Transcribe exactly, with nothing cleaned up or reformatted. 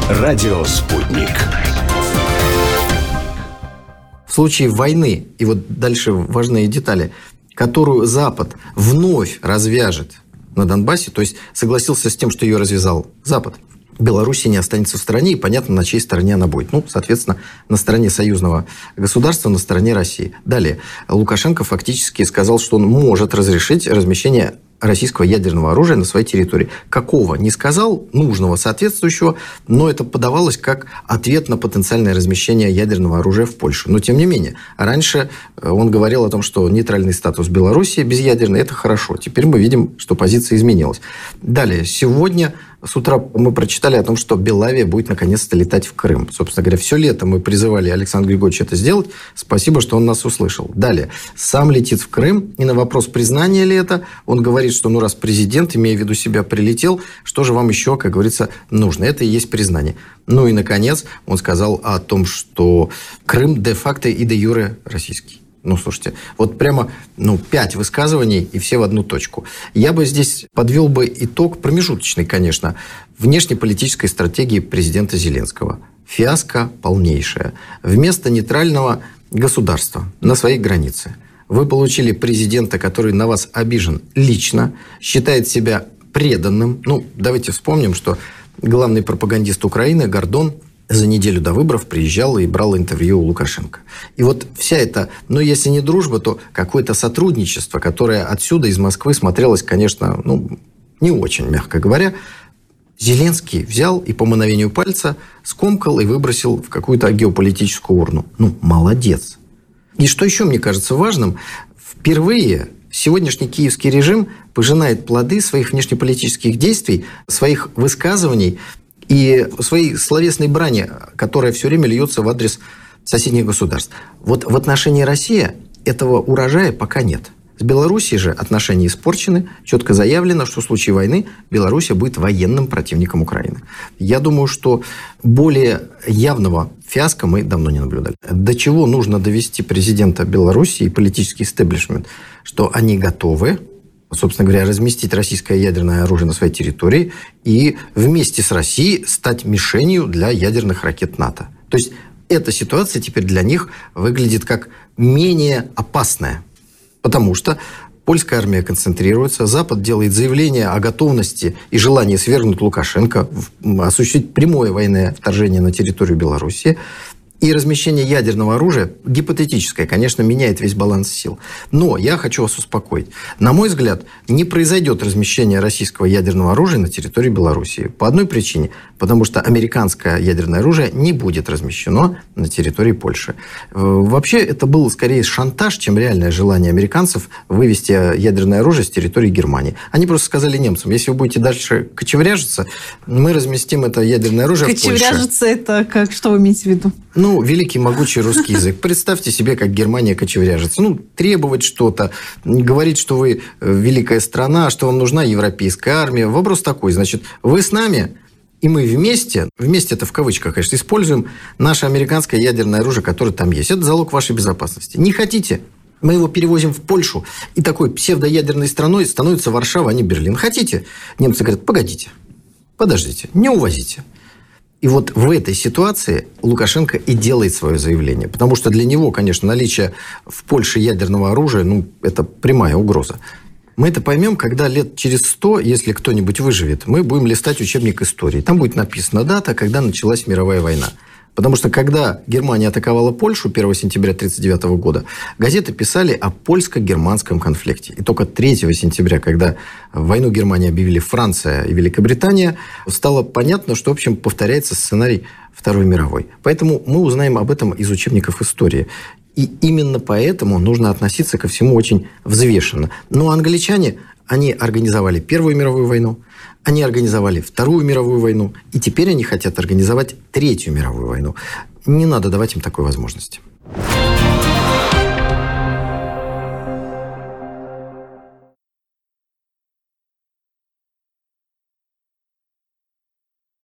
Радио «Спутник». В случае войны, и вот дальше важные детали, которую Запад вновь развяжет на Донбассе, то есть согласился с тем, что ее развязал Запад, Белоруссия не останется в стороне, и понятно, на чьей стороне она будет. Ну, соответственно, на стороне союзного государства, на стороне России. Далее, Лукашенко фактически сказал, что он может разрешить размещение российского ядерного оружия на своей территории. Какого? Не сказал, нужного, соответствующего, но это подавалось как ответ на потенциальное размещение ядерного оружия в Польше. Но, тем не менее, раньше он говорил о том, что нейтральный статус Белоруссии безъядерный – это хорошо. Теперь мы видим, что позиция изменилась. Далее, сегодня с утра мы прочитали о том, что Белавия будет наконец-то летать в Крым. Собственно говоря, все лето мы призывали Александра Григорьевича это сделать. Спасибо, что он нас услышал. Далее, сам летит в Крым, и на вопрос, признания ли это, он говорит, что ну раз президент, имея в виду себя, прилетел, что же вам еще, как говорится, нужно? Это и есть признание. Ну и, наконец, он сказал о том, что Крым де-факто и де-юре российский. Ну, слушайте, вот прямо ну, пять высказываний, и все в одну точку. Я бы здесь подвел бы итог, промежуточный, конечно, внешнеполитической стратегии президента Зеленского. Фиаско полнейшее. Вместо нейтрального государства на своей границе вы получили президента, который на вас обижен лично, считает себя преданным. Ну, давайте вспомним, что главный пропагандист Украины Гордон за неделю до выборов приезжал и брал интервью у Лукашенко. И вот вся эта, ну, если не дружба, то какое-то сотрудничество, которое отсюда, из Москвы, смотрелось, конечно, ну, не очень, мягко говоря. Зеленский взял и по мановению пальца скомкал и выбросил в какую-то геополитическую урну. Ну, молодец. И что еще мне кажется важным, впервые сегодняшний киевский режим пожинает плоды своих внешнеполитических действий, своих высказываний и своей словесной брани, которая все время льется в адрес соседних государств. Вот в отношении России этого урожая пока нет. С Белоруссией же отношения испорчены. Четко заявлено, что в случае войны Белоруссия будет военным противником Украины. Я думаю, что более явного фиаско мы давно не наблюдали. До чего нужно довести президента Белоруссии и политический истеблишмент, что они готовы, собственно говоря, разместить российское ядерное оружие на своей территории и вместе с Россией стать мишенью для ядерных ракет НАТО. То есть эта ситуация теперь для них выглядит как менее опасная, потому что польская армия концентрируется, Запад делает заявление о готовности и желании свергнуть Лукашенко, осуществить прямое военное вторжение на территорию Белоруссии. И размещение ядерного оружия, гипотетическое, конечно, меняет весь баланс сил. Но я хочу вас успокоить. На мой взгляд, не произойдет размещение российского ядерного оружия на территории Белоруссии. По одной причине. Потому что американское ядерное оружие не будет размещено на территории Польши. Вообще, это был скорее шантаж, чем реальное желание американцев вывести ядерное оружие с территории Германии. Они просто сказали немцам, если вы будете дальше кочевряжиться, мы разместим это ядерное оружие в Польше. Кочевряжиться это как? Что вы имеете в виду? Ну, великий могучий русский язык. Представьте себе, как Германия кочевряжется. Ну, требовать что-то, говорить, что вы великая страна, что вам нужна европейская армия. Вопрос такой, значит, вы с нами, и мы вместе, вместе это в кавычках, конечно, используем наше американское ядерное оружие, которое там есть. Это залог вашей безопасности. Не хотите? Мы его перевозим в Польшу, и такой псевдоядерной страной становится Варшава, а не Берлин. Хотите? Немцы говорят, погодите, подождите, не увозите. И вот в этой ситуации Лукашенко и делает свое заявление. Потому что для него, конечно, наличие в Польше ядерного оружия, ну, это прямая угроза. Мы это поймем, когда лет через сто, если кто-нибудь выживет, мы будем листать учебник истории. Там будет написана дата, когда началась мировая война. Потому что, когда Германия атаковала Польшу первого сентября тысяча девятьсот тридцать девятого года, газеты писали о польско-германском конфликте. И только третьего сентября, когда войну Германии объявили Франция и Великобритания, стало понятно, что, в общем, повторяется сценарий Второй мировой. Поэтому мы узнаем об этом из учебников истории. И именно поэтому нужно относиться ко всему очень взвешенно. Но англичане, они организовали Первую мировую войну, они организовали Вторую мировую войну, и теперь они хотят организовать Третью мировую войну. Не надо давать им такой возможности.